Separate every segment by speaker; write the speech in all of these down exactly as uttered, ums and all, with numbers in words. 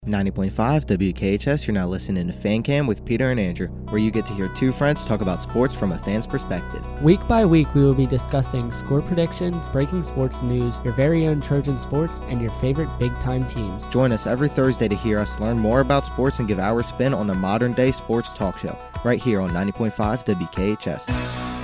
Speaker 1: ninety point five W K H S, you're now listening to Fan Cam with Peter and Andrew, where you get to hear two friends talk about sports from a fan's perspective.
Speaker 2: Week by week, we will be discussing score predictions, breaking sports news, your very own Trojan sports, and your favorite big-time teams.
Speaker 1: Join us every Thursday to hear us learn more about sports and give our spin on the modern-day sports talk show, right here on ninety point five W K H S.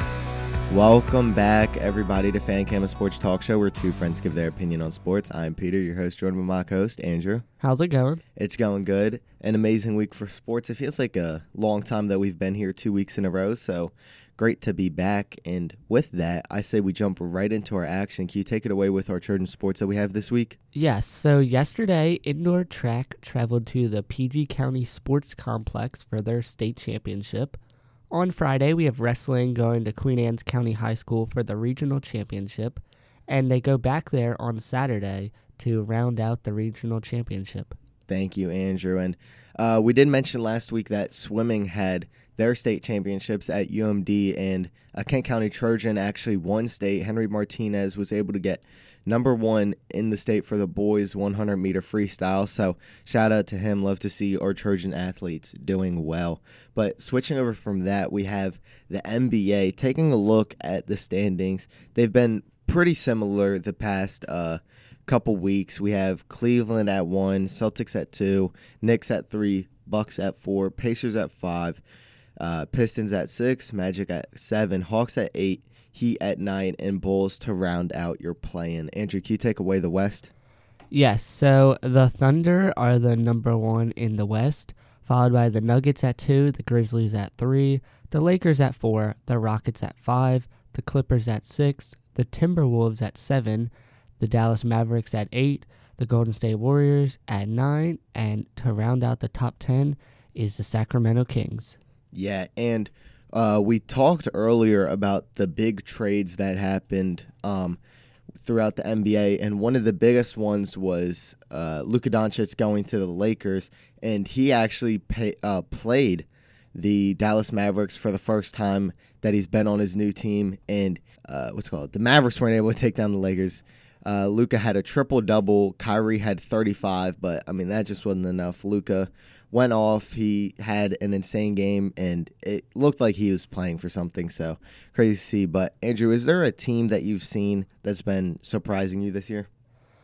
Speaker 1: Welcome back, everybody, to Fan Cam, a sports talk show where two friends give their opinion on sports. I'm Peter, your host, joined by my co-host, Andrew.
Speaker 2: How's it going?
Speaker 1: It's going good. An amazing week for sports. It feels like a long time that we've been here two weeks in a row, so great to be back. And with that, I say we jump right into our action. Can you take it away with our Trojan sports that we have this week?
Speaker 2: Yes, so yesterday, indoor track traveled to the P G County Sports Complex for their state championship. On Friday, we have wrestling going to Queen Anne's County High School for the regional championship, and they go back there on Saturday to round out the regional championship.
Speaker 1: Thank you, Andrew. And uh, we did mention last week that swimming had their state championships at U M D, and a Kent County Trojan actually won state. Henry Martinez was able to get number one in the state for the boys one hundred meter freestyle. So shout out to him. Love to see our Trojan athletes doing well. But switching over from that, we have the N B A. Taking a look at the standings, they've been pretty similar the past uh, couple weeks. We have Cleveland at one, Celtics at two, Knicks at three, Bucks at four, Pacers at five, uh, Pistons at six, Magic at seven, Hawks at eight, Heat at nine, and Bulls to round out your play-in. Andrew, can you take away the West?
Speaker 2: Yes, so the Thunder are the number one in the West, followed by the Nuggets at two, the Grizzlies at three, the Lakers at four, the Rockets at five, the Clippers at six, the Timberwolves at seven, the Dallas Mavericks at eight, the Golden State Warriors at nine, and to round out the top ten is the Sacramento Kings.
Speaker 1: Yeah, and Uh, we talked earlier about the big trades that happened um, throughout the N B A, and one of the biggest ones was uh, Luka Doncic going to the Lakers, and he actually pay, uh, played the Dallas Mavericks for the first time that he's been on his new team, and uh, what's it called? The Mavericks weren't able to take down the Lakers. Uh, Luka had a triple-double. Kyrie had thirty-five, but, I mean, that just wasn't enough. Luka went off. He had an insane game, and it looked like he was playing for something, so crazy to see. But, Andrew, is there a team that you've seen that's been surprising you this year?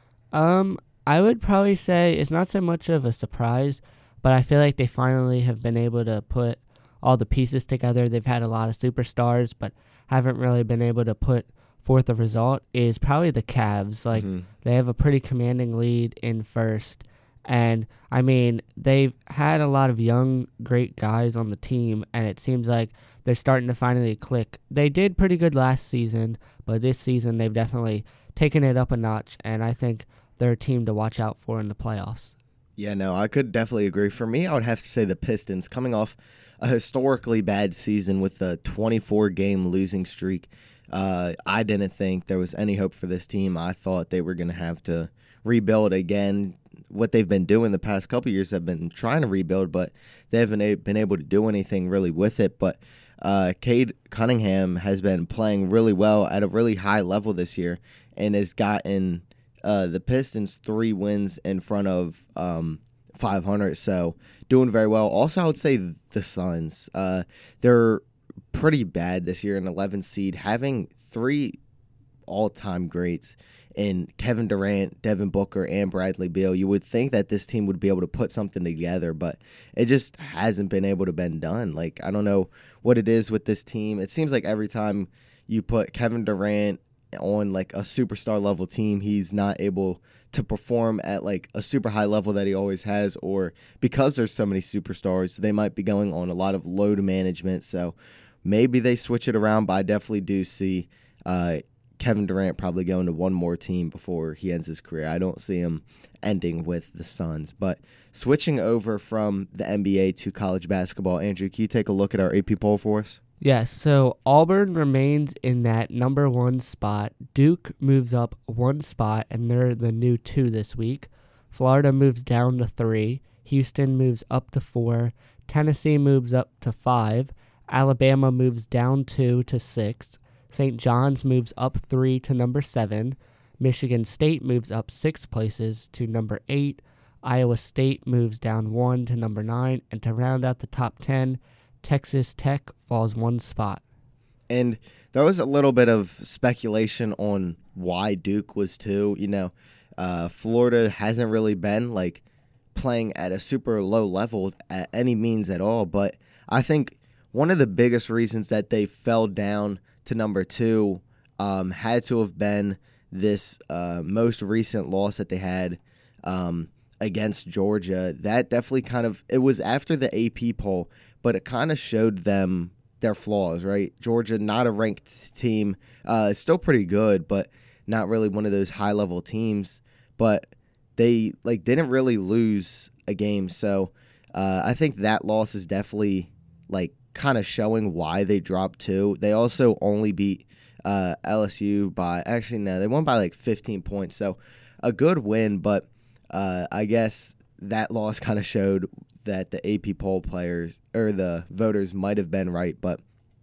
Speaker 2: Um, I would probably say it's not so much of a surprise, but I feel like they finally have been able to put all the pieces together. They've had a lot of superstars, but haven't really been able to put forth a result, is probably the Cavs. Like, mm-hmm. They have a pretty commanding lead in first. And, I mean, they've had a lot of young, great guys on the team, and it seems like they're starting to finally click. They did pretty good last season, but this season they've definitely taken it up a notch, and I think they're a team to watch out for in the playoffs.
Speaker 1: Yeah, no, I could definitely agree. For me, I would have to say the Pistons, coming off a historically bad season with a twenty-four game losing streak. Uh, I didn't think there was any hope for this team. I thought they were going to have to rebuild again. What they've been doing the past couple of years have been trying to rebuild, but they haven't a- been able to do anything really with it. But uh, Cade Cunningham has been playing really well at a really high level this year and has gotten uh, the Pistons three wins in front of um, five hundred, so doing very well. Also, I would say the Suns. Uh, they're pretty bad this year, an eleventh seed, having three all-time greats in Kevin Durant, Devin Booker, and Bradley Beal. You would think that this team would be able to put something together, but it just hasn't been able to been done. Like, I don't know what it is with this team. It seems like every time you put Kevin Durant on like a superstar level team, he's not able to perform at like a super high level that he always has, or because there's so many superstars, they might be going on a lot of load management. So maybe they switch it around, but I definitely do see uh, Kevin Durant probably going to one more team before he ends his career. I don't see him ending with the Suns. But switching over from the N B A to college basketball, Andrew, can you take a look at our A P poll for us?
Speaker 2: Yes, so Auburn remains in that number one spot. Duke moves up one spot, and they're the new two this week. Florida moves down to three. Houston moves up to four. Tennessee moves up to five. Alabama moves down two to six. Saint John's moves up three to number seven. Michigan State moves up six places to number eight. Iowa State moves down one to number nine, and to round out the top ten, Texas Tech falls one spot.
Speaker 1: And there was a little bit of speculation on why Duke was two. You know, uh, Florida hasn't really been like playing at a super low level at any means at all. But I think one of the biggest reasons that they fell down to number two um, had to have been this uh, most recent loss that they had um, against Georgia. That definitely kind of, it was after the A P poll, but it kind of showed them their flaws, right? Georgia, not a ranked team, uh, still pretty good, but not really one of those high-level teams. But they like didn't really lose a game, so uh, I think that loss is definitely like kind of showing why they dropped two. They also only beat uh, L S U by actually no, they won by like fifteen points, so a good win. But uh, I guess that loss kind of showed that the A P poll players or the voters might have been right. But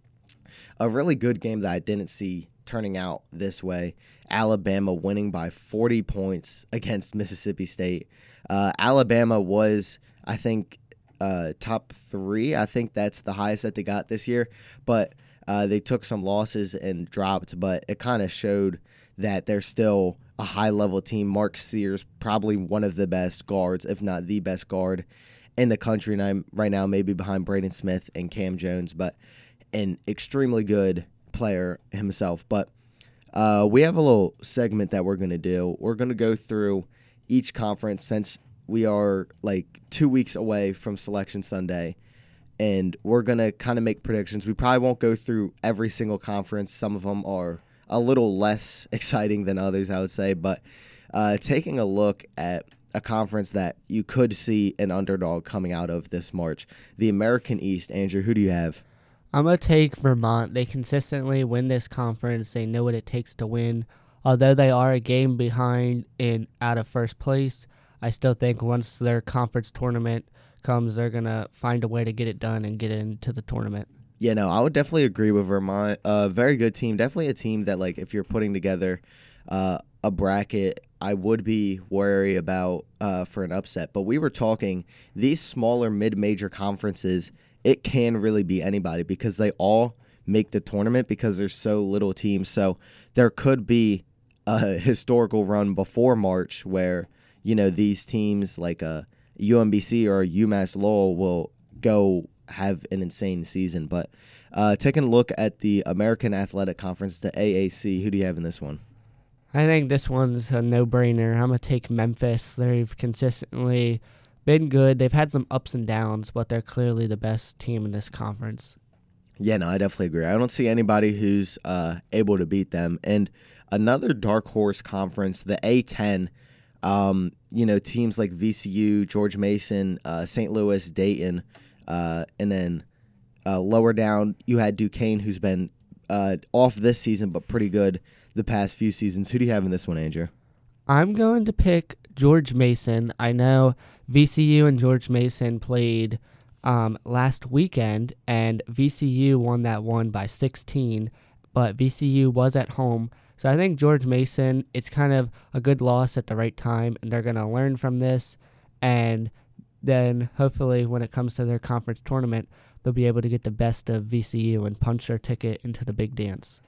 Speaker 1: a really good game that I didn't see turning out this way. Alabama winning by forty points against Mississippi State. Uh, Alabama was, I think, uh, top three. I think that's the highest that they got this year. But uh, they took some losses and dropped. But it kind of showed that they're still a high-level team. Mark Sears, probably one of the best guards, if not the best guard in the country and I'm right now, maybe behind Braden Smith and Cam Jones, but an extremely good player himself. But uh, we have a little segment that we're going to do. We're going to go through each conference since we are like two weeks away from Selection Sunday, and we're going to kind of make predictions. We probably won't go through every single conference. Some of them are a little less exciting than others, I would say, but uh, taking a look at a conference that you could see an underdog coming out of this March, the American East. Andrew, who do you have?
Speaker 2: I'm going to take Vermont. They consistently win this conference. They know what it takes to win. Although they are a game behind in out of first place, I still think once their conference tournament comes, they're going to find a way to get it done and get into the tournament.
Speaker 1: Yeah, no, I would definitely agree with Vermont. A uh, very good team. Definitely a team that, like, if you're putting together uh, a bracket, I would be wary about uh, for an upset. But we were talking, these smaller mid-major conferences, it can really be anybody because they all make the tournament because there's so little teams. So there could be a historical run before March where, you know, these teams like a U M B C or a UMass Lowell will go have an insane season. But uh, taking a look at the American Athletic Conference, the A A C, who do you have in this one?
Speaker 2: I think this one's a no-brainer. I'm going to take Memphis. They've consistently been good. They've had some ups and downs, but they're clearly the best team in this conference.
Speaker 1: Yeah, no, I definitely agree. I don't see anybody who's uh, able to beat them. And another dark horse conference, the A ten, um, you know, teams like V C U, George Mason, uh, Saint Louis, Dayton, uh, and then uh, lower down, you had Duquesne, who's been uh, off this season but pretty good the past few seasons. Who do you have in this one, Andrew?
Speaker 2: I'm going to pick George Mason. I know V C U and George Mason played um, last weekend, and V C U won that one by sixteen, but V C U was at home. So I think George Mason, it's kind of a good loss at the right time, and they're going to learn from this, and then hopefully when it comes to their conference tournament, they'll be able to get the best of V C U and punch their ticket into the big dance.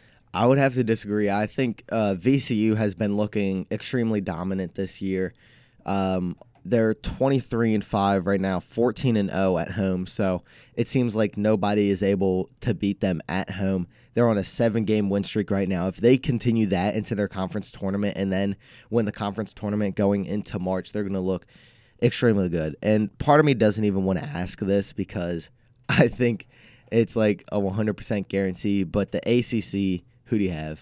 Speaker 1: I would have to disagree. I think uh, V C U has been looking extremely dominant this year. Um, they're twenty-three and five right now, fourteen and oh at home. So it seems like nobody is able to beat them at home. They're on a seven-game win streak right now. If they continue that into their conference tournament and then win the conference tournament going into March, they're going to look extremely good. And part of me doesn't even want to ask this because I think it's like a one hundred percent guarantee. But the A C C, who do you have?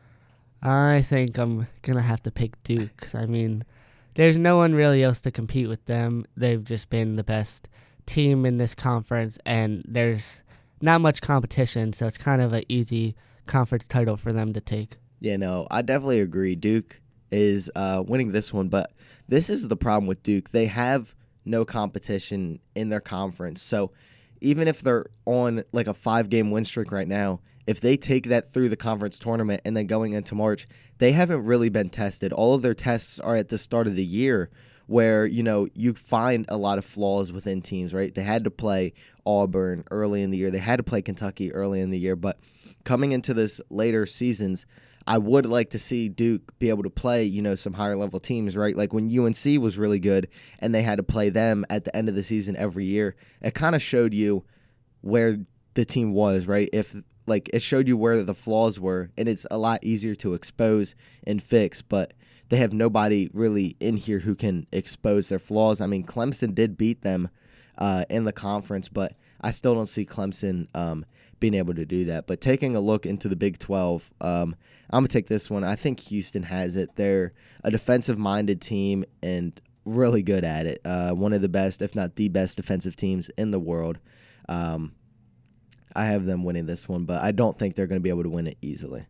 Speaker 2: I think I'm going to have to pick Duke. I mean, there's no one really else to compete with them. They've just been the best team in this conference, and there's not much competition, so it's kind of an easy conference title for them to take.
Speaker 1: Yeah, no, I definitely agree. Duke is uh, winning this one, but this is the problem with Duke. They have no competition in their conference, so even if they're on like a five-game win streak right now, if they take that through the conference tournament and then going into March, they haven't really been tested. All of their tests are at the start of the year where, you know, you find a lot of flaws within teams, right? They had to play Auburn early in the year. They had to play Kentucky early in the year. But coming into this later seasons, I would like to see Duke be able to play, you know, some higher level teams, right? Like when U N C was really good and they had to play them at the end of the season every year, it kind of showed you where the team was, right? If like it showed you where the flaws were, and it's a lot easier to expose and fix, but they have nobody really in here who can expose their flaws. I mean, Clemson did beat them uh, in the conference, but I still don't see Clemson um, being able to do that. But taking a look into the Big twelve, um, I'm going to take this one. I think Houston has it. They're a defensive-minded team and really good at it. Uh, one of the best, if not the best, defensive teams in the world. Um, I have them winning this one, but I don't think they're going to be able to win it easily.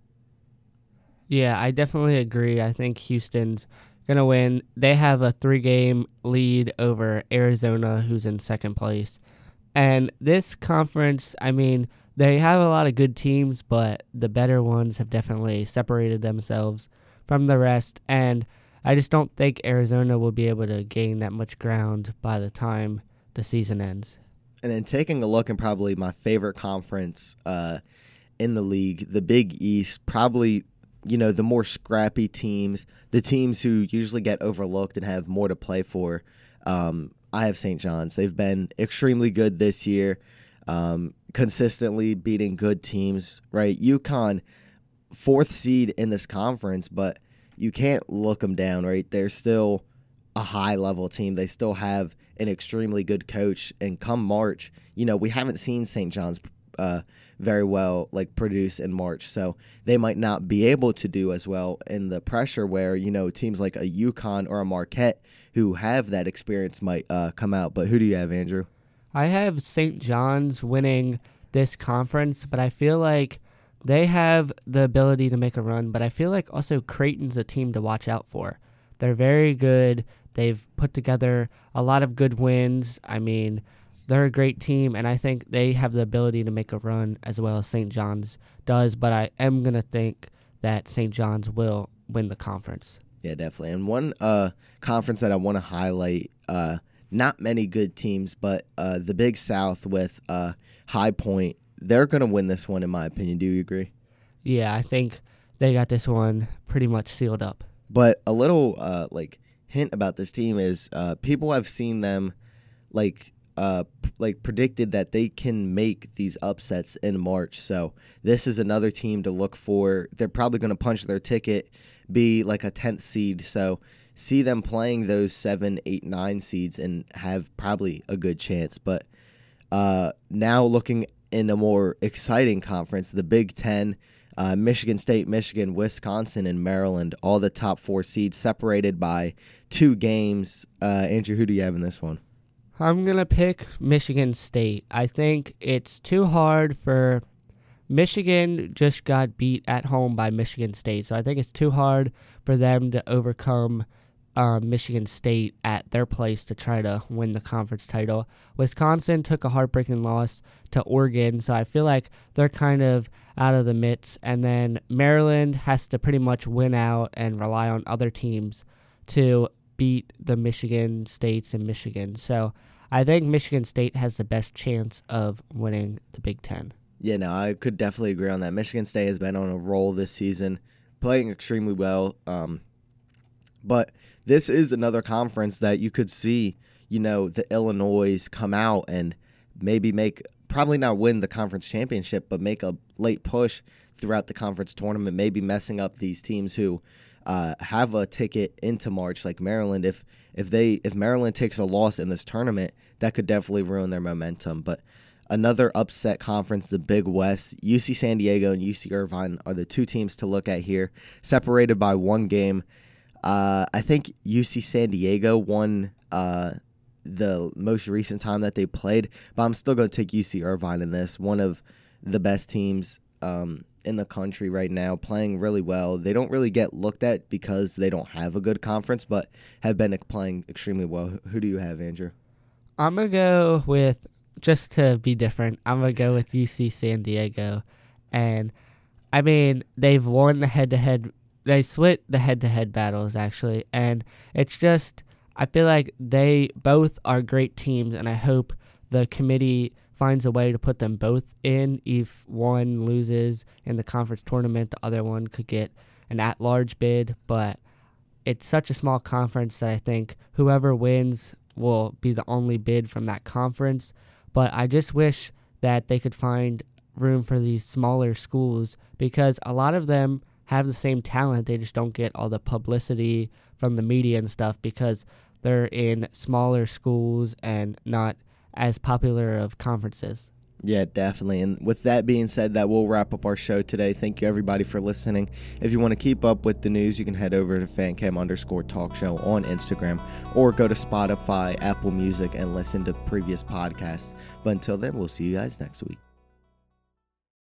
Speaker 2: Yeah, I definitely agree. I think Houston's going to win. They have a three-game lead over Arizona, who's in second place. And this conference, I mean, they have a lot of good teams, but the better ones have definitely separated themselves from the rest. And I just don't think Arizona will be able to gain that much ground by the time the season ends.
Speaker 1: And then taking a look at probably my favorite conference uh, in the league, the Big East, probably, you know, the more scrappy teams, the teams who usually get overlooked and have more to play for. Um, I have Saint John's. They've been extremely good this year, um, consistently beating good teams, right? UConn, fourth seed in this conference, but you can't look them down, right? They're still a high-level team. They still have an extremely good coach. And come March, you know, we haven't seen Saint John's uh, very well, like, produce in March. So they might not be able to do as well in the pressure where, you know, teams like a UConn or a Marquette who have that experience might uh, come out. But who do you have, Andrew?
Speaker 2: I have Saint John's winning this conference, but I feel like they have the ability to make a run. But I feel like also Creighton's a team to watch out for. They're very good. They've put together a lot of good wins. I mean, they're a great team, and I think they have the ability to make a run as well as Saint John's does. But I am going to think that Saint John's will win the conference.
Speaker 1: Yeah, definitely. And one uh, conference that I want to highlight, uh, not many good teams, but uh, the Big South with uh, High Point, they're going to win this one, in my opinion. Do you agree?
Speaker 2: Yeah, I think they got this one pretty much sealed up.
Speaker 1: But a little, uh, like, hint about this team is uh, people have seen them, like, uh, p- like predicted that they can make these upsets in March. So this is another team to look for. They're probably going to punch their ticket, be like a tenth seed. So see them playing those seven, eight, nine seeds and have probably a good chance. But uh, now looking in a more exciting conference, the Big Ten. Uh, Michigan State, Michigan, Wisconsin, and Maryland, all the top four seeds separated by two games. Uh, Andrew, who do you have in this one?
Speaker 2: I'm going to pick Michigan State. I think it's too hard for Michigan just got beat at home by Michigan State, so I think it's too hard for them to overcome um, Michigan State at their place to try to win the conference title. Wisconsin took a heartbreaking loss to Oregon, so I feel like they're kind of out of the midst. And then Maryland has to pretty much win out and rely on other teams to beat the Michigan States in Michigan. So I think Michigan State has the best chance of winning the Big Ten.
Speaker 1: Yeah, no, I could definitely agree on that. Michigan State has been on a roll this season, playing extremely well. Um, but this is another conference that you could see, you know, the Illinois come out and maybe make, probably not win the conference championship, but make a late push throughout the conference tournament, maybe messing up these teams who uh, have a ticket into March, like Maryland. If if they if Maryland takes a loss in this tournament, that could definitely ruin their momentum. But another upset conference, the Big West, U C San Diego and U C Irvine are the two teams to look at here, separated by one game. Uh, I think U C San Diego won uh, the most recent time that they played, but I'm still going to take U C Irvine in this. One of the best teams um, in the country right now, playing really well. They don't really get looked at because they don't have a good conference, but have been playing extremely well. Who do you have, Andrew?
Speaker 2: I'm going to go with, just to be different, I'm going to go with U C San Diego. And, I mean, they've won the head-to-head They split the head-to-head battles, actually, and it's just, I feel like they both are great teams, and I hope the committee finds a way to put them both in. If one loses in the conference tournament, the other one could get an at-large bid, but it's such a small conference that I think whoever wins will be the only bid from that conference. But I just wish that they could find room for these smaller schools, because a lot of them have the same talent. They just don't get all the publicity from the media and stuff because they're in smaller schools and not as popular of conferences.
Speaker 1: Yeah, definitely. And with that being said, that will wrap up our show today. Thank you, everybody, for listening. If you want to keep up with the news, you can head over to fancam underscore talk show on Instagram, or go to Spotify, Apple Music, and listen to previous podcasts. But until then, we'll see you guys next week.